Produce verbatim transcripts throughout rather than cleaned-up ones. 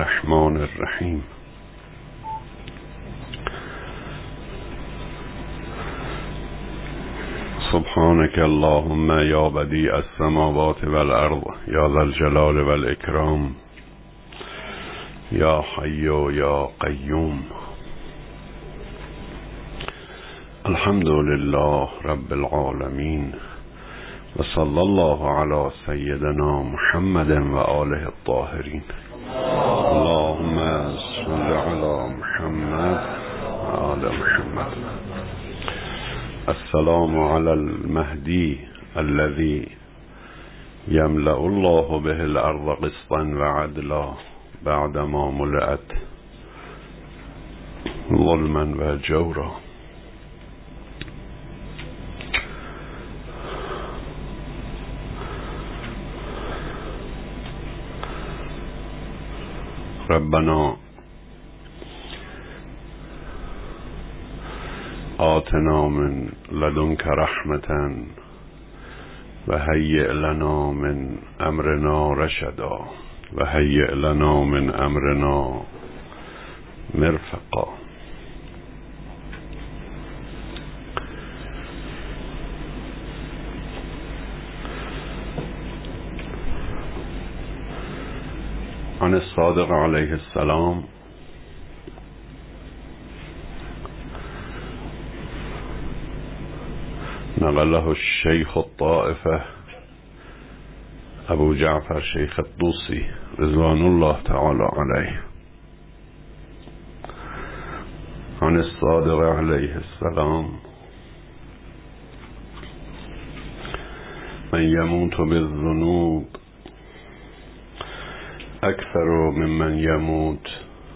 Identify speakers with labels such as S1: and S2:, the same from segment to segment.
S1: الرحمن الرحیم. سبحانك اللهم یا بدیع السماوات والارض یا ذا الجلال والاکرام یا حی یا قیوم. الحمد لله رب العالمین و صلی الله علی سیدنا محمد و آله الطاهرین. اللهم صل علی محمد و آل محمد. السلام علی المهدی الذي يملأ الله به الارض قسطا وعدلا بعدما ملئت ظلما و جورا. ربنا آتنا من لدنك رحمة و هیئ لنا من امرنا رشدا و هیئ لنا من امرنا مرفقا. عن الصادق علیه السلام نقله الشیخ الطائفه ابو جعفر شیخ الطوسی رضوان الله تعالی علیه عن الصادق علیه السلام من یموت بالذنوب اکثر ممن یموت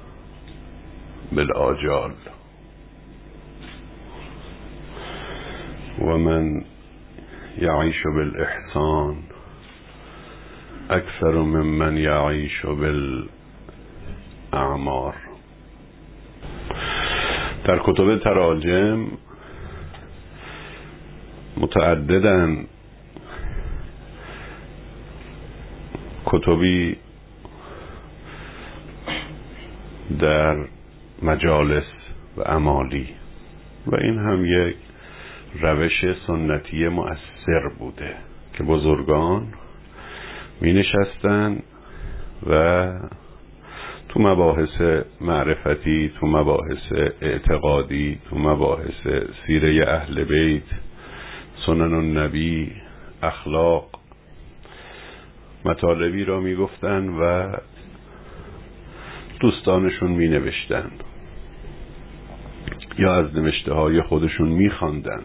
S1: بالآجال و من یعیش بالاحسان اکثر ممن یعیش بالاعمار. در کتب تراجم متعددن کتبی در مجالس و اعمالی و این هم یک روش سنتی مؤثر بوده که بزرگان می نشستن و تو مباحث معرفتی، تو مباحث اعتقادی، تو مباحث سیره اهل بیت، سنن النبی، اخلاق مطالبی را می گفتن و دوستانشون می نوشتن یا از نوشته های خودشون می خواندن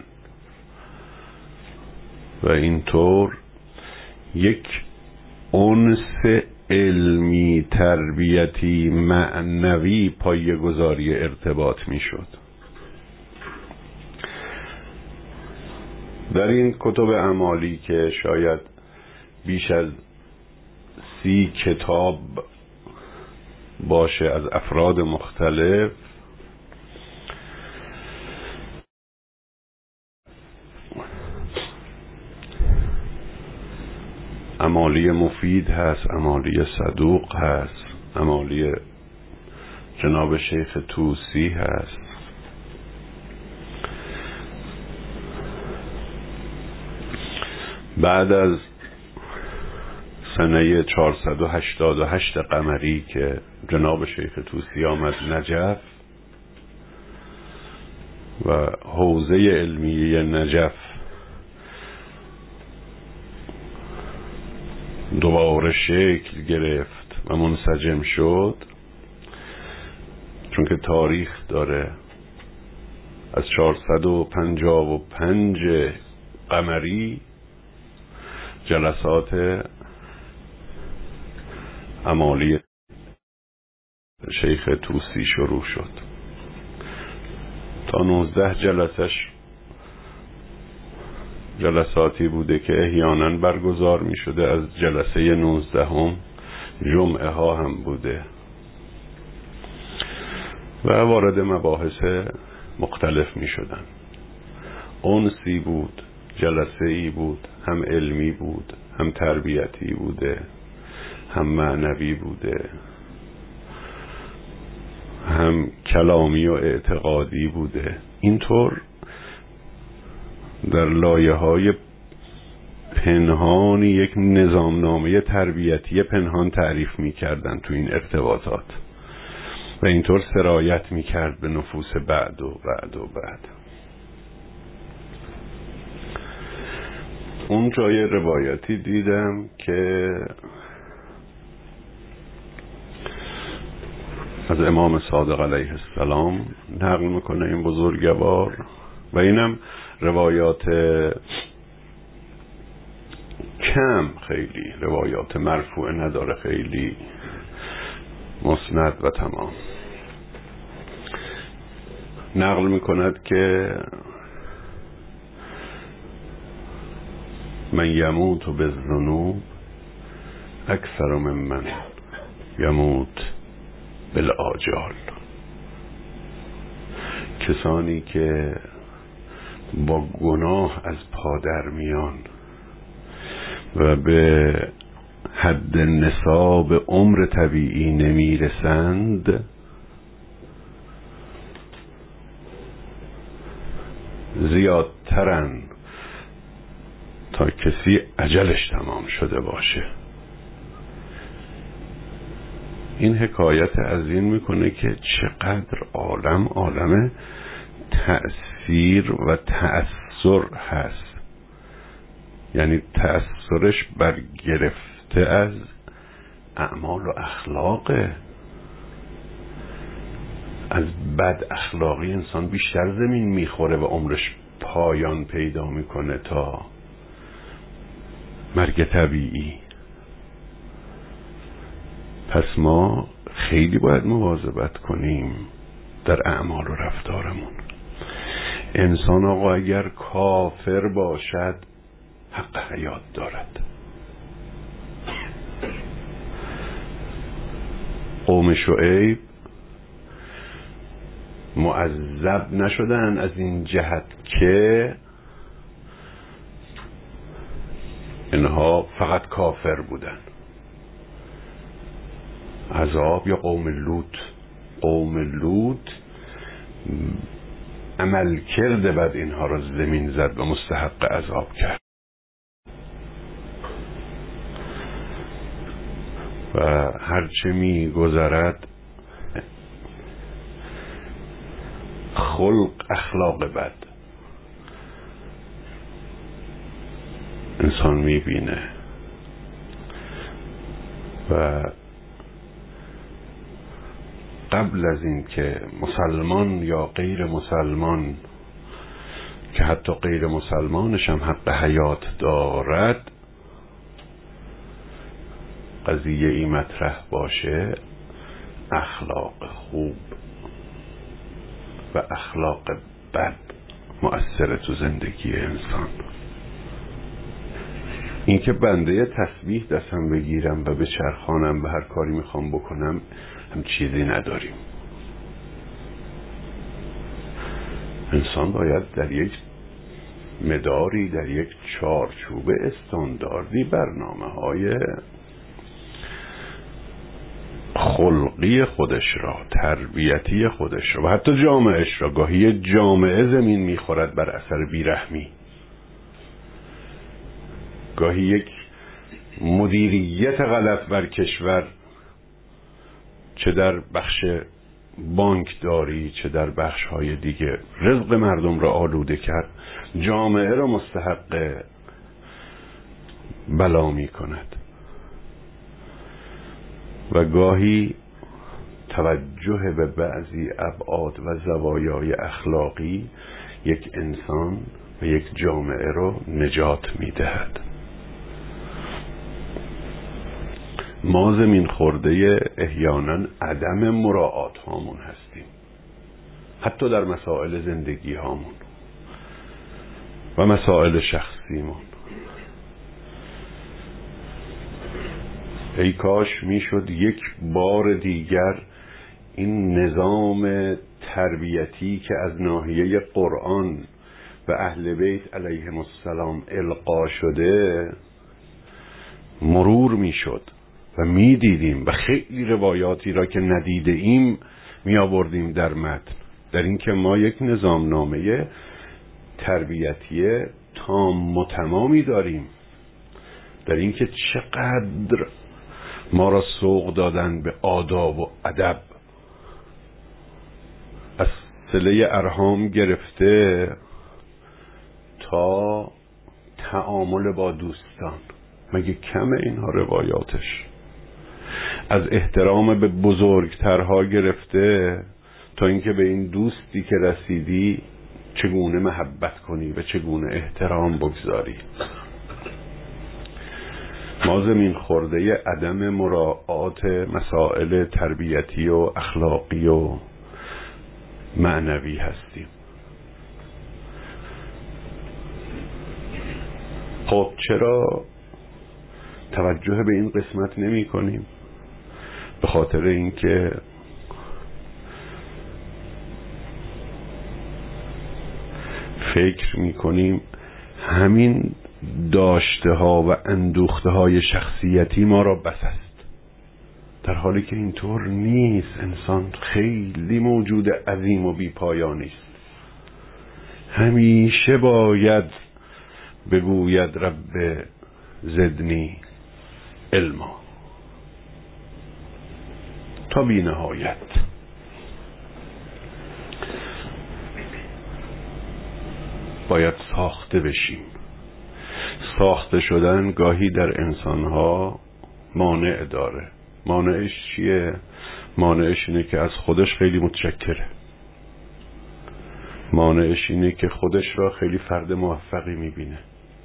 S1: و اینطور یک انس علمی تربیتی معنوی پایه‌گذاری ارتباط می شد. در این کتب اعمالی که شاید بیش از سی کتاب باشه از افراد مختلف، اعمالی مفید هست، اعمالی صدوق هست، اعمالی جناب شیخ طوسی هست. بعد از سنه چهارصد و هشتاد و هشت قمری که جناب شیخ طوسی آمد نجف و حوزه علمیه نجف دوباره شکل گرفت و منسجم شد، چون که تاریخ داره، از چهارصد و پنجاه و پنج قمری جلسات اعمالی شیخ طوسی شروع شد تا نوزده جلسش جلساتی بوده که احیانا برگزار می شده. از جلسه نوزدهم جمعه ها هم بوده و وارد مباحث مختلف می شدن. انسی بود، جلسه ای بود، هم علمی بود، هم تربیتی بوده، هم معنوی بوده کلامی و اعتقادی بوده. اینطور در لایه‌های پنهانی یک نظامنامه تربیتی پنهان تعریف می‌کردن تو این ارتباطات و اینطور سرایت می‌کرد به نفوس بعد و بعد و بعد. اون جای روایتی دیدم که از امام صادق علیه السلام نقل میکنه این بزرگوار، و اینم روایات کم، خیلی روایات مرفوع نداره، خیلی مسند و تمام. نقل میکند که من یموت بالذنوب اکثر من من یموت بالآجال. کسانی که با گناه از پا در میان و به حد نصاب عمر طبیعی نمیرسند، زیادترن تا کسی اجلش تمام شده باشه. این حکایت از این میکنه که چقدر عالم عالم تأثیر و تأثر هست، یعنی تأثرش برگرفته از اعمال و اخلاقه. از بد اخلاقی انسان بیشتر زمین میخوره و عمرش پایان پیدا میکنه تا مرگ طبیعی. پس ما خیلی باید مواظبت کنیم در اعمال و رفتارمون. انسان آقا اگر کافر باشد حق حیات دارد. قوم شعیب معذب نشدن از این جهت که اینها فقط کافر بودن. عذاب یا قوم لوط، قوم لوط عمل کرده بعد اینها را زمین زد و مستحق عذاب کرد. و هرچه می گذرد خلق اخلاق بد انسان می بینه و قبل از این که مسلمان یا غیر مسلمان، که حتی غیر مسلمانش هم حق حیات دارد، قضیه ای مطرح باشه، اخلاق خوب و اخلاق بد مؤثر تو زندگی انسان. این که بنده تسبیح دستم بگیرم و به چرخانم به هر کاری میخوام بکنم هم چیزی نداریم. انسان باید در یک مداری، در یک چارچوب استانداردی برنامه های خلقی خودش را، تربیتی خودش را و حتی جامعهش را، گاهی جامعه زمین میخورد بر اثر بیرحمی، گاهی یک مدیریت غلط بر کشور، چه در بخش بانکداری چه در بخش های دیگه، رزق مردم را آلوده کرد، جامعه را مستحق بلا می کند. و گاهی توجه به بعضی ابعاد و زوایای اخلاقی یک انسان و یک جامعه را نجات می دهد. ما زمین خورده احیانا عدم مراعات هامون هستیم، حتی در مسائل زندگی هامون و مسائل شخصیمون. ای کاش میشد یک بار دیگر این نظام تربیتی که از ناحیه قرآن و اهل بیت علیهم السلام القا شده مرور میشد و میدیدیم و خیلی روایاتی را که ندیده ایم می آوردیم در متن، در اینکه ما یک نظامنامه تربیتی تام و تمامی داریم، در اینکه چقدر ما را سوق دادن به آداب و ادب، از صله ارحام گرفته تا تعامل با دوستان. مگه کمه اینها روایاتش؟ از احترام به بزرگترها گرفته تا اینکه به این دوستی که رسیدی چگونه محبت کنی و چگونه احترام بگذاری. ما زمین خورده عدم مراعات مسائل تربیتی و اخلاقی و معنوی هستیم. خب چرا توجه به این قسمت نمی کنیم؟ به خاطر اینکه فکر می کنیم همین داشته ها و اندوخته های شخصیتی ما را بس است، در حالی که اینطور نیست. انسان خیلی موجود عظیم و بی پایانی است. همیشه باید بگوید رب زدنی علما تا بی نهایت. باید ساخته بشیم. ساخته شدن گاهی در انسانها مانع داره. مانعش چیه؟ مانعش اینه که از خودش خیلی متشکره. مانعش اینه که خودش را خیلی فرد موفقی میبینه.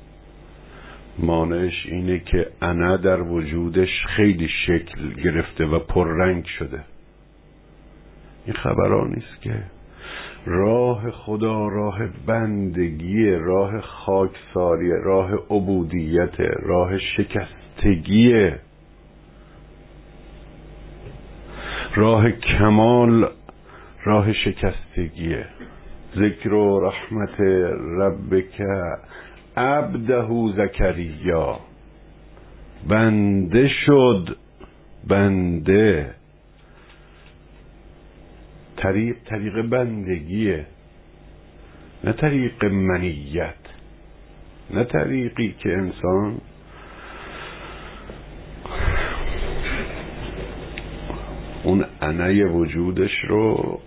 S1: مانعش اینه که انا در وجودش خیلی شکل گرفته و پررنگ شده. این خبران نیست که راه خدا راه بندگی، راه خاکساری، راه عبودیت، راه شکستگی، راه کمال، راه شکستگیه. ذکر و رحمت ربک عبده زکریا، بنده شد بنده. طریق طریق بندگیه، نه طریق منیت، نه طریقی که انسان اون انای وجودش رو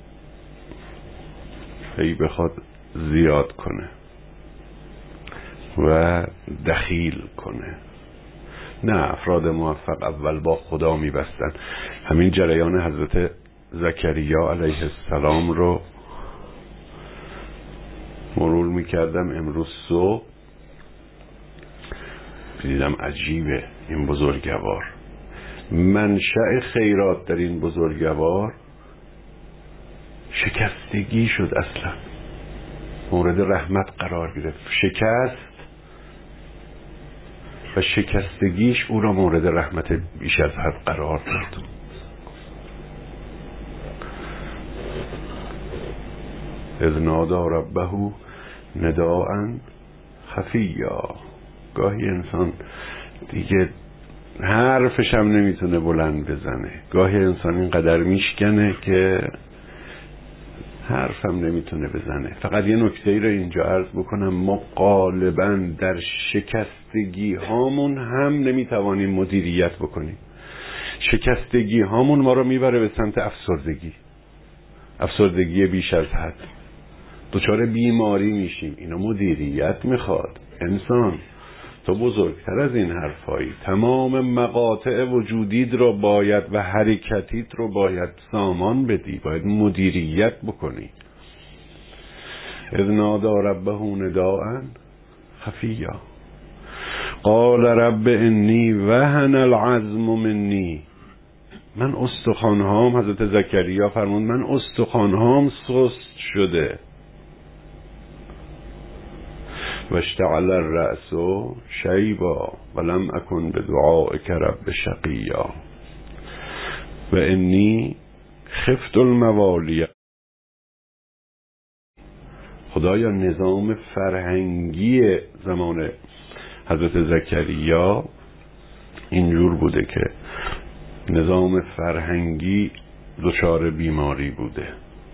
S1: هی بخواد زیاد کنه و دخیل کنه. نه، افراد موفق اول با خدا میبستن. همین جریان حضرت زکریا علیه السلام رو مرور میکردم امروز صبح، دیدم عجیبه این بزرگوار. منشأ خیرات در این بزرگوار شکستگی شد. اصلا مورد رحمت قرار گرفت. شکست و شکستگیش او را مورد رحمت بیش از حد قرار داد. اذ نادى ربه نداء خفیا. گاهی انسان دیگه حرفش هم نمیتونه بلند بزنه. گاهی انسان اینقدر میشکنه که حرف هم نمیتونه بزنه. فقط یه نکته ای رو اینجا عرض بکنم، ما غالبا در شکستگی هامون هم نمیتوانیم مدیریت بکنیم. شکستگی هامون ما رو میبره به سمت افسردگی، افسردگی بیش از حد. دچار بیماری میشیم. اینا مدیریت میخواد. انسان تو بزرگتر از این حرفایی. تمام مقاطع وجودیت رو باید و حرکتیت رو باید سامان بدی، باید مدیریت بکنی. اذ نادى ربه نداء خفیا قال رب انی وهن العظم منی. من استخوانهام، حضرت زکریا فرمود من استخوانهام سست شده. و اشتعل الرأس شیبا ولم اکن بدعائک رب شقیا و انی خفت الموالی. خدایا نظام فرهنگی زمان حضرت زکریا اینجور بوده که نظام فرهنگی دچار بیماری بوده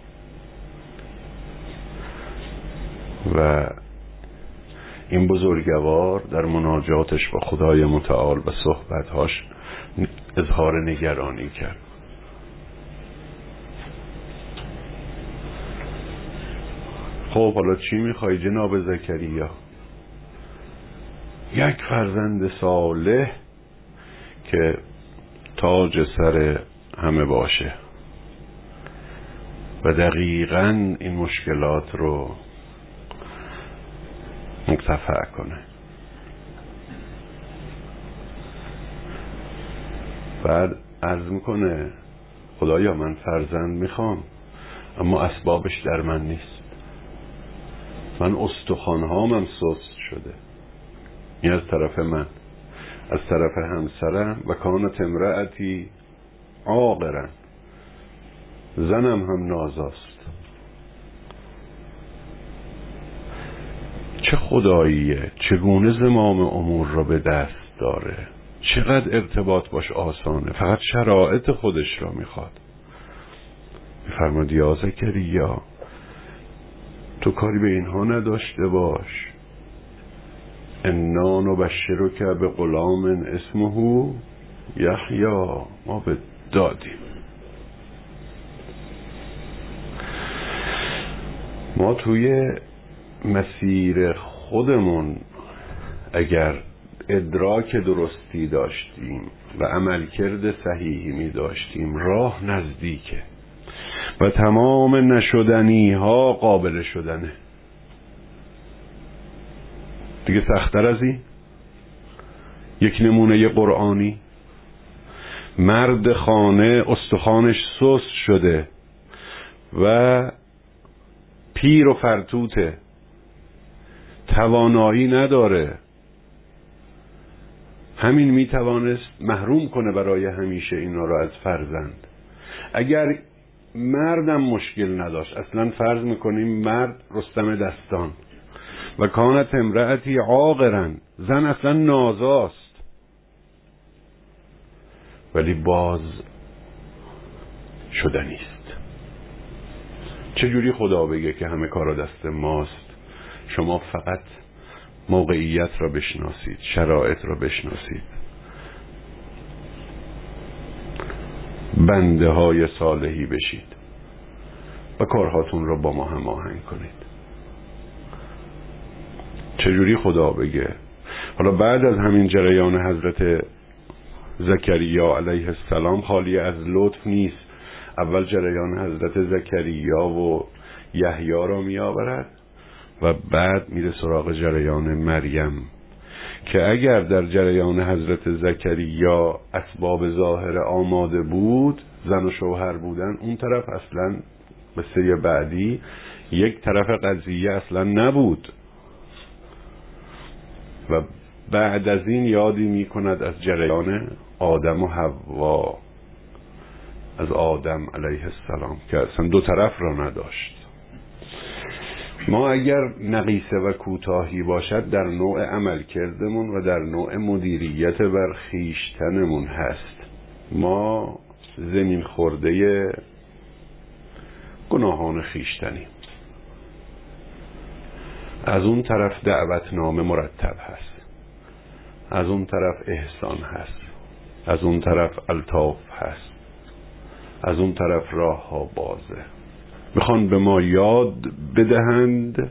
S1: و این بزرگوار در مناجاتش با خدای متعال و صحبتهاش اظهار نگرانی کرد. خب حالا چی میخوای جناب زکریا؟ یک فرزند صالح که تاج سر همه باشه و دقیقاً این مشکلات رو مکتفع کنه. بعد عرض میکنه خدایا من فرزند میخوام اما اسبابش در من نیست، من استخوانهامم سست شده. این از طرف من، از طرف همسرم و کانت امرأتی عاقرا، زنم هم نازاست. چه خداییه، چگونه زمام امور را به دست داره، چقدر ارتباط باش آسانه، فقط شرایط خودش را میخواد. میفرماد یا زکریا تو کاری به اینها نداشته باش، انا نبشرک بغلام اسمه یحیی، ما به دادیم. ما توی مسیر خودمون اگر ادراک درستی داشتیم و عملکرد صحیحی می داشتیم راه نزدیکه و تمام نشدنی ها قابل شدنه. دیگه سخت‌تر از این؟ یک نمونه قرآنی، مرد خانه استخوانش سست شده و پیر و فرتوته، توانایی نداره، همین میتوانست محروم کنه برای همیشه اینا را از فرزند. اگر مردم مشکل نداشت، اصلا فرض میکنیم مرد رستم دستان و کانت امرأتی عاقرا، زن اصلا نازاست، ولی باز شدنیست. چجوری خدا بگه که همه کارا دست ماست، شما فقط موقعیت را بشناسید، شرایط را بشناسید، بنده های صالحی بشید و کارهاتون را با ما هماهنگ کنید. چجوری خدا بگه؟ حالا بعد از همین جریان حضرت زکریا علیه السلام خالی از لطف نیست. اول جریان حضرت زکریا و یحیی را می آورد و بعد میره سراغ جریان مریم که اگر در جریان حضرت زکریا اسباب ظاهر آماده بود، زن و شوهر بودن، اون طرف اصلا قصه بعدی یک طرف قضیه اصلا نبود. و بعد از این یادی می کند از جریان آدم و حوا، از آدم علیه السلام که اصلا دو طرف را نداشت. ما اگر نقیصه و کوتاهی باشد در نوع عمل کردمون و در نوع مدیریت بر خویشتنمون هست. ما زمین خورده گناهان خویشتنیم. از اون طرف دعوتنامه مرتب هست، از اون طرف احسان هست، از اون طرف الطاف هست، از اون طرف راه ها بازه. میخوان به ما یاد بدهند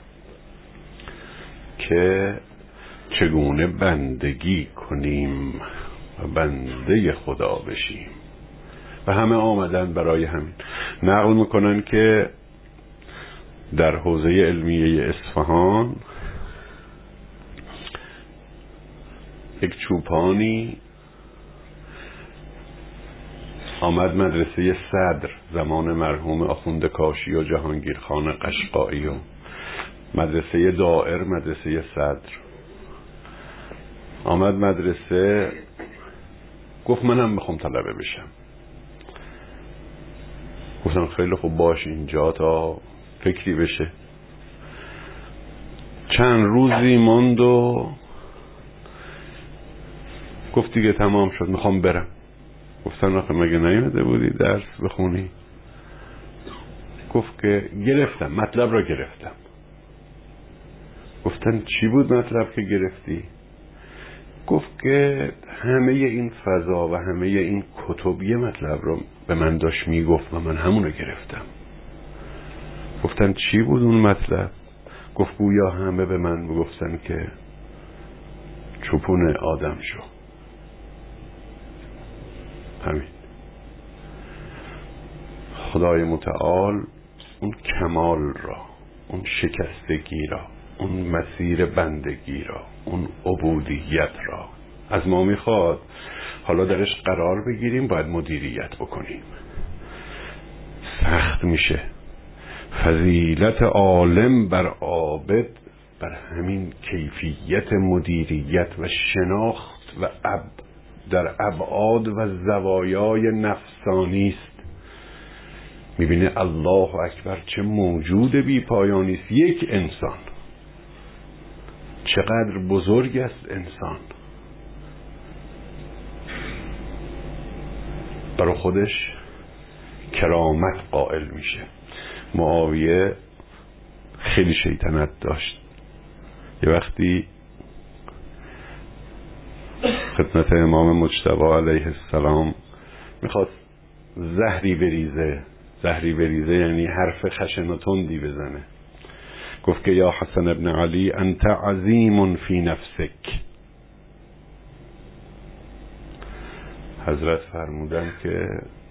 S1: که چگونه بندگی کنیم و بنده خدا بشیم و همه آمدن برای همین. نقل میکنن که در حوزه علمیه اصفهان یک چوپانی آمد مدرسه صدر زمان مرحوم آخوند کاشی و جهانگیر خان قشقایی و مدرسه دائر، مدرسه صدر آمد مدرسه، گفت منم میخوام طلبه بشم. گفتم خیلی خوب باش اینجا تا فکری بشه. چند روزی ماند و گفت دیگه تمام شد، میخوام برم. گفتن آخه مگه نیومده بودی درس بخونی؟ گفت که گرفتم، مطلب را گرفتم. گفتن چی بود مطلب که گرفتی؟ گفت که همه این فضا و همه این کتب یه مطلب رو به من داشت میگفت و من همون رو گرفتم. گفتن چی بود اون مطلب؟ گفت گویا همه به من گفتن که چوپون آدم شو. همین. خدای متعال اون کمال را، اون شکستگی را، اون مسیر بندگی را، اون عبودیت را از ما میخواد. حالا درش قرار بگیریم، باید مدیریت بکنیم. سخت میشه. فضیلت عالم بر عابد بر همین کیفیت مدیریت و شناخت و اب در ابعاد و زوایای نفسانی است. میبینه الله اکبر چه موجود بی پایانی است. یک انسان چقدر بزرگ است. انسان برای خودش کرامت قائل میشه. معاویه خیلی شیطنت داشت. یه وقتی خدمت امام مجتبی علیه السلام میخواست زهری بریزه. زهری بریزه یعنی حرف خشن و تندی بزنه. گفت که یا حسن ابن علی انت عظیم فی نفسک. حضرت فرمودن که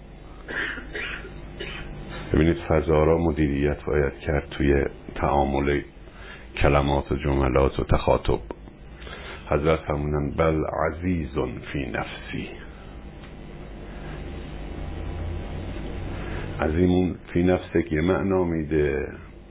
S1: ببینید فضا را مدیریت باید کرد توی تعامل کلمات و جملات و تخاطب. حضرت فرمودن بل عزیز فی نفسی. عظیم فی نفسه که معنا میده.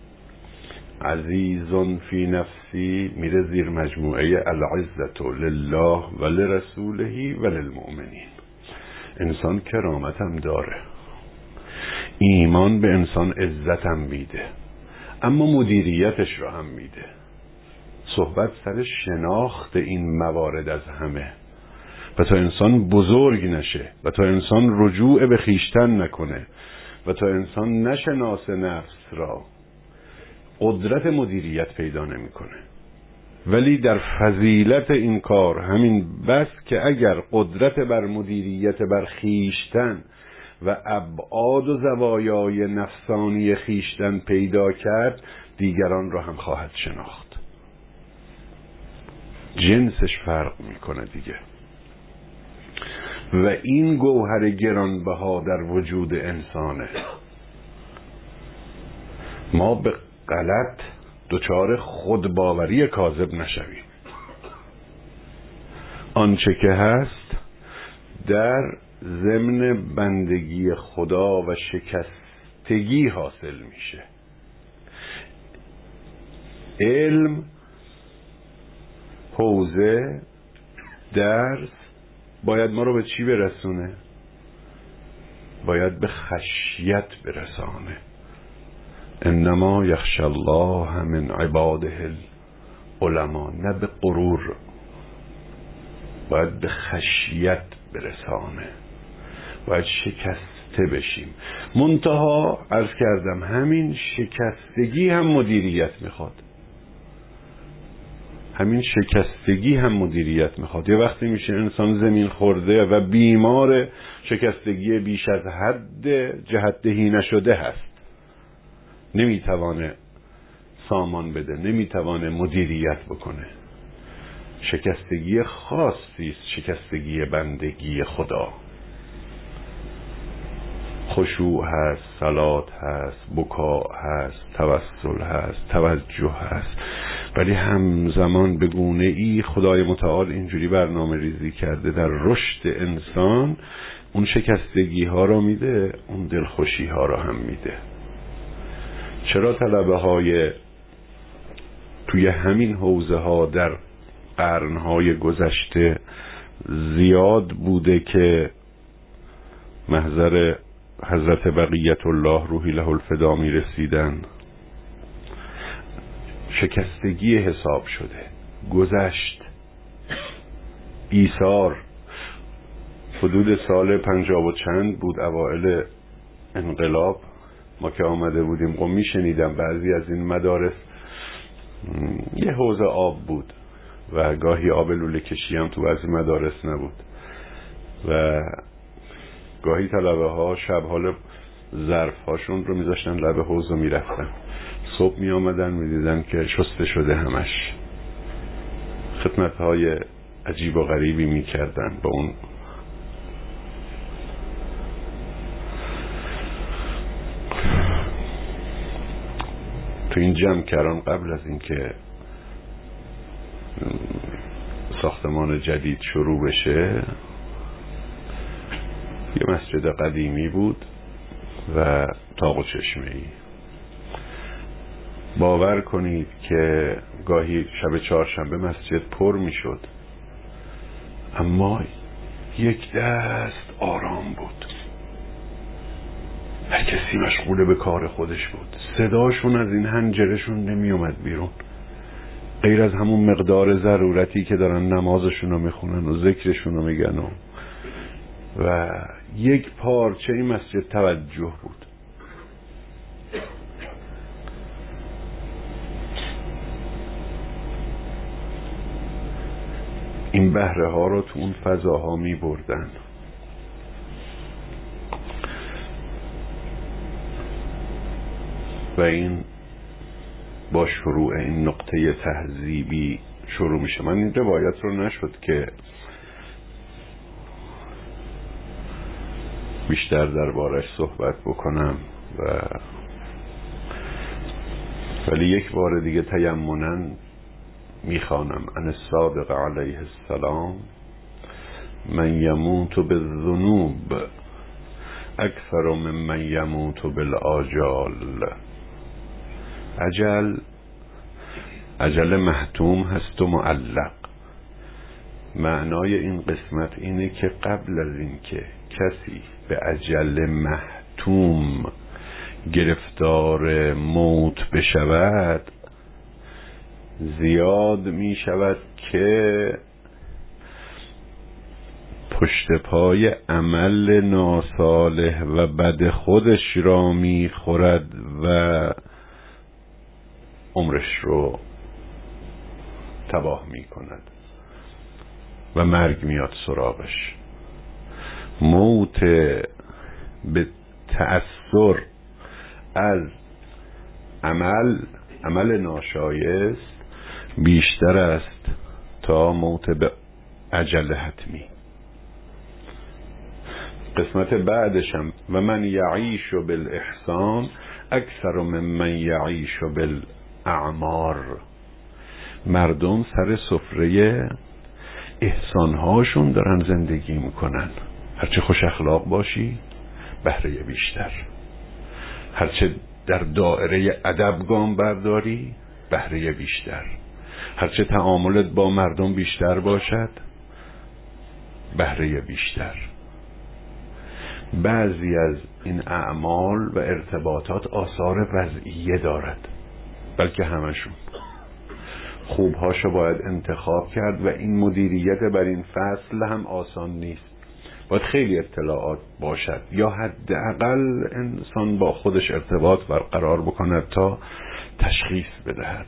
S1: عزیز فی نفسی میره زیر مجموعه العزت لله و لرسوله و للمؤمنین. انسان کرامت هم داره، ایمان به انسان عزت هم میده، اما مدیریتش رو هم میده. صحبت سر شناخت این موارد از همه و تا انسان بزرگ نشه و تا انسان رجوع به خیشتن نکنه و تا انسان نشناسه نفس را، قدرت مدیریت پیدا نمیکنه. ولی در فضیلت این کار همین بس که اگر قدرت بر مدیریت بر خیشتن و ابعاد و زوایای نفسانی خیشتن پیدا کرد، دیگران را هم خواهد شناخت. جنسش فرق میکنه دیگه. و این گوهر گرانبها در وجود انسانه. ما به غلط دچار خودباوری کاذب نشویم. آنچه که هست در ضمن بندگی خدا و شکستگی حاصل میشه. علم، حوزه، درس باید ما رو به چی برسونه؟ باید به خشیت برسانه. انما یخشی الله من عباده العلماء. نه به غرور، باید به خشیت برسانه. باید شکسته بشیم. منتها عرض کردم همین شکستگی هم مدیریت میخواد. همین شکستگی هم مدیریت میخواد. یه وقتی میشه انسان زمین خورده و بیمار شکستگی بیش از حد جهتدهی نشده هست، نمیتوانه سامان بده، نمیتوانه مدیریت بکنه. شکستگی خاصی است، شکستگی بندگی خدا. خشوع هست، صلات هست، بکا هست، توسل هست، توجه هست. ولی همزمان به گونه ای خدای متعال اینجوری برنامه ریزی کرده در رشد انسان، اون شکستگی ها رو میده، اون دلخوشی ها رو هم میده. چرا طلبه های توی همین حوزه ها در قرنهای گذشته زیاد بوده که محضر حضرت بقیت الله روحی له الفدا می رسیدن؟ شکستگی حساب شده، گذشت، ایثار. حدود سال پنجاب و چند بود، اوائل انقلاب. ما که آمده بودیم قم میشنیدم بعضی از این مدارس یه حوض آب بود و گاهی آب لوله کشی هم تو بعضی مدارس نبود و گاهی طلبه ها شب حال ظرف هاشون رو میذاشتن لب حوض رو میرفتن، صبح می آمدن می دیدن که شسته شده همش. خدمت های عجیب و غریبی می کردن با اون. تو این جمکران قبل از اینکه ساختمان جدید شروع بشه یه مسجد قدیمی بود و طاق و چشمه‌ای. باور کنید که گاهی شب چهارشنبه مسجد پر می شد اما یک دست آرام بود، هر کسی مشغول به کار خودش بود، صداشون از این حنجرشون نمی اومد بیرون غیر از همون مقدار ضرورتی که دارن نمازشون رو میخونن و ذکرشون رو میگن و, و یک پارچه این مسجد توجه بود. این بهره ها رو تو اون فضاها می بردن و این با شروع این نقطه تهذیبی شروع میشه. من این روایت رو نشد که بیشتر دربارش صحبت بکنم و ولی یک بار دیگه تیمناً میخوانم: ان الصادق علیه السلام من یموت بالذنوب اکثر من من یموت بالآجال. اجل اجل محتوم هست و معلق. معنای این قسمت اینه که قبل از این که کسی به اجل محتوم گرفتار موت بشود زیاد می شود که پشت پای عمل ناصالح و بد خودش را می خورد و عمرش رو تباه می کند و مرگ میاد سراغش. موت به تأثر از عمل عمل ناشایست بیشتر است تا موت به اجل حتمی. قسمت بعدشم و من یعیش بالاحسان اکثر من من یعیش بالاعمار. مردم سر سفره احسانهاشون دارن زندگی میکنن. هرچه خوش اخلاق باشی بهره بیشتر، هرچه در دائره ادب گام برداری بهره بیشتر، هرچه تعاملت با مردم بیشتر باشد بهره بیشتر. بعضی از این اعمال و ارتباطات آثار وضعیه دارد، بلکه همشون. خوبهاشو باید انتخاب کرد و این مدیریت بر این فصل هم آسان نیست. باید خیلی اطلاعات باشد یا حداقل انسان با خودش ارتباط برقرار بکند تا تشخیص بدهد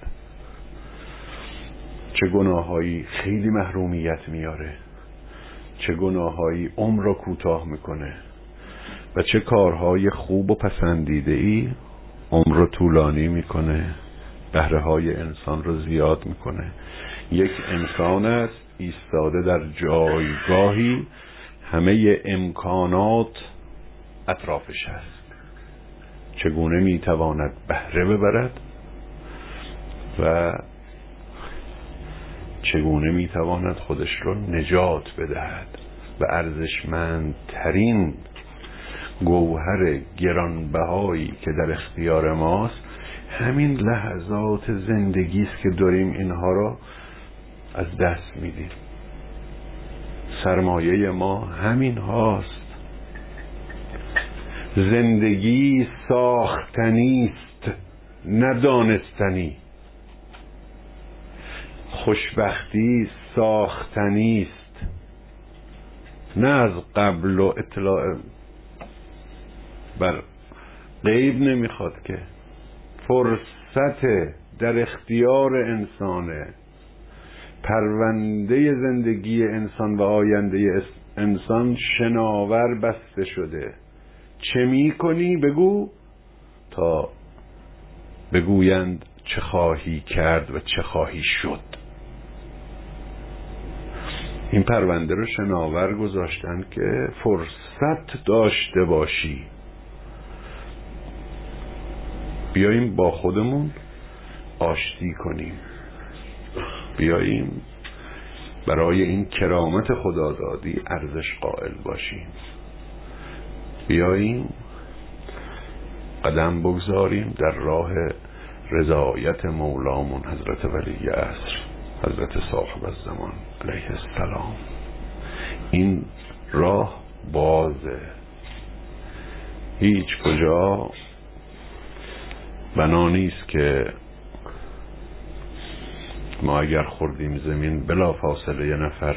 S1: چه گناهایی خیلی محرومیت میاره، چه گناهایی عمر را کوتاه میکنه و چه کارهای خوب و پسندیده ای عمر رو طولانی میکنه، بهره های انسان رو زیاد میکنه. یک انسان است ایستاده در جایگاهی همه امکانات اطرافش هست، چگونه میتواند بهره ببرد و چگونه میتواند خودش رو نجات بدهد. و ارزشمندترین گوهر گرانبهایی که در اختیار ماست همین لحظات زندگی است که داریم اینها را از دست میدیم. سرمایه ما همین هاست. زندگی ساختنی است ندانستنی، خوشبختی ساختنی است نه از قبل و اطلاع بر غیب نمیخواد که، فرصت در اختیار انسانه، پرونده زندگی انسان و آینده انسان شناور بسته شده. چه میکنی بگو تا بگویند چه خواهی کرد و چه خواهی شد. این پرونده رو شناور گذاشتن که فرصت داشته باشی. بیاییم با خودمون آشتی کنیم، بیاییم برای این کرامت خدادادی ارزش قائل باشیم، بیاییم قدم بگذاریم در راه رضایت مولامون حضرت ولی عصر، حضرت صاحب الزمان علیه السلام. این راه بازه، هیچ کجا بنا نیست که ما اگر خوردیم زمین بلا فاصله یه نفر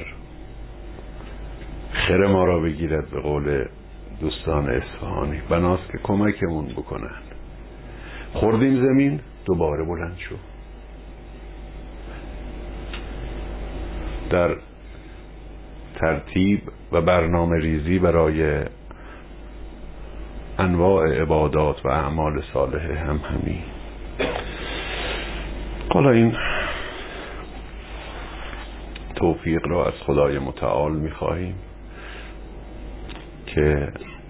S1: خیر ما را بگیرد، به قول دوستان اصفهانی. بناست که کمکمون بکنن. خوردیم زمین دوباره بلند شو. در ترتیب و برنامه ریزی برای انواع عبادات و اعمال صالحه هم همین. حالا این توفیق را از خدای متعال می‌خواهیم که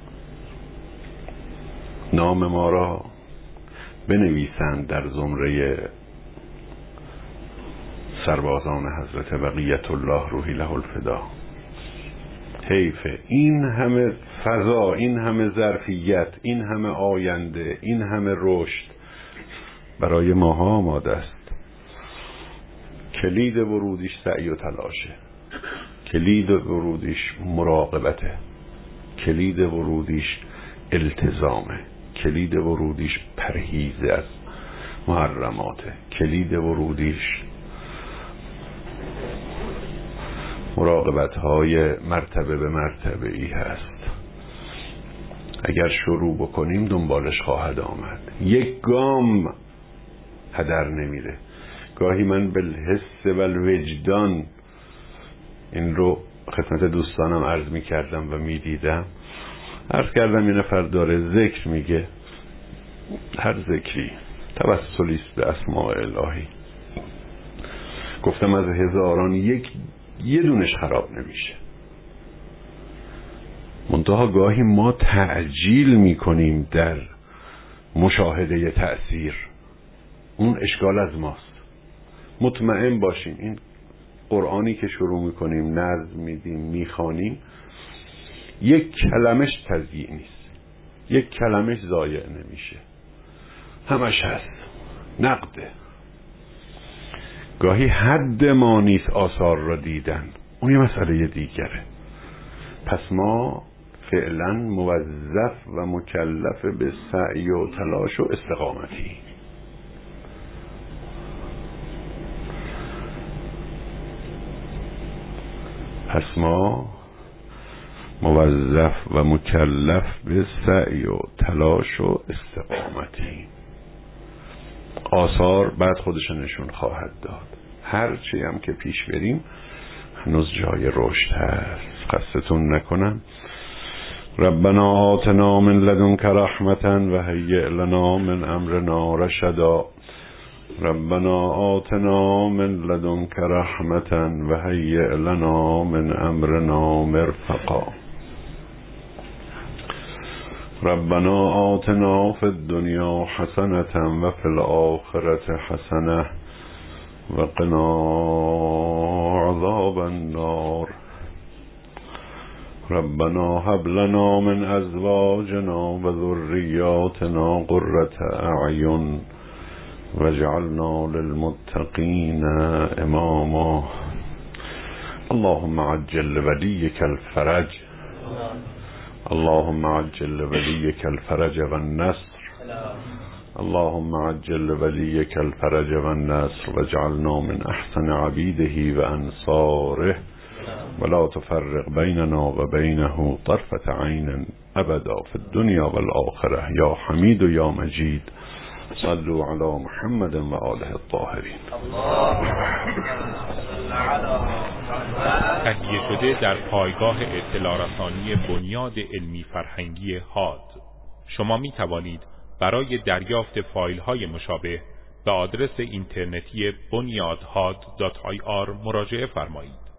S1: نام ما را بنویسند در زمره سربازان حضرت بقیت الله روحی له الفدا. حیفه این همه فضا، این همه ظرفیت، این همه آینده، این همه رشد برای ماها آماده است. کلید ورودیش سعی و تلاشه، کلید ورودیش مراقبته، کلید ورودیش التزامه، کلید ورودیش پرهیز از محرماته، کلید ورودیش مراقبت های مرتبه به مرتبه ای هست. اگر شروع بکنیم دنبالش خواهد آمد. یک گام هدر نمیره. گاهی من بالحس و الوجدان این رو خدمت دوستانم عرض می کردم و می دیدم. عرض کردم یه نفر داره ذکر میگه، هر ذکری توسلی است به اسماء الهی. گفتم از هزاران یک یه دونش خراب نمیشه. منتها گاهی ما تعجیل میکنیم در مشاهده تأثیر. اون اشکال از ماست. مطمئن باشین این قرآنی که شروع میکنیم، نظم میدیم، میخوانیم، یک کلمش تضییع نیست، یک کلمش ضایع نمیشه، همش هست، نقده. گاهی حد ما نیست آثار را دیدن، اون یه مسئله دیگره. پس ما فعلا موظف و مکلف به سعی و تلاش و استقامتی. پس ما موظف و مکلف به سعی و تلاش و استقامتی. آثار بعد خودش نشون خواهد داد. هر چی هم که پیش بریم هنوز جای رشد هست. خستتون نکنم. ربنا آتنا من لدنک رحمتا و هیئ لنا من امرنا رشدا. ربنا آتنا من لدنک رحمتا و هیئ لنا من امرنا مرفقا. ربنا آتنا فی الدنیا حسنة و فی الآخرة حسنة و قنا عذاب النار. ربنا هب لنا من ازواجنا و ذریاتنا قرة اعین واجعلنا للمتقین اماما. اللهم عجل لولیک الفرج، اللهم عجل لولیک الفرج والنصر، اللهم عجل لولیک الفرج والنصر واجعلنا من احسن عبیده و انصاره ولا تفرق بيننا وبينه طرفة عين أبدا في الدنيا والآخرة يا حميد يا مجيد. صلوا على محمد وآله الطاهرين.
S2: تهیه شده در پایگاه اطلاع رسانی بنیاد علمی فرهنگی هاد. شما می توانید برای دریافت فایل های مشابه به آدرس اینترنتی بنیاد هاد دات آی آر مراجعه فرمایید.